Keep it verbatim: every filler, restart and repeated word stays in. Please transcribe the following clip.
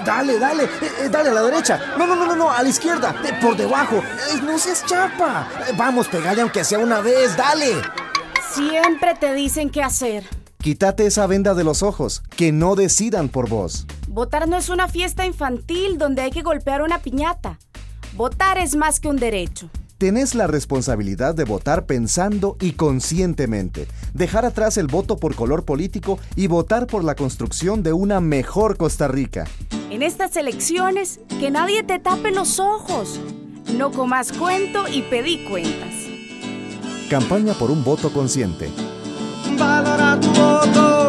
Dale, dale, eh, dale a la derecha. No, no, no, no, no, a la izquierda, eh, por debajo. Eh, no seas chapa. Eh, vamos, pegale aunque sea una vez, dale. Siempre te dicen qué hacer. Quítate esa venda de los ojos, que no decidan por vos. Votar no es una fiesta infantil donde hay que golpear una piñata. Votar es más que un derecho. Tenés la responsabilidad de votar pensando y conscientemente, dejar atrás el voto por color político y votar por la construcción de una mejor Costa Rica. En estas elecciones, que nadie te tape los ojos. No comas cuento y pedí cuentas. Campaña por un voto consciente. Valora tu voto.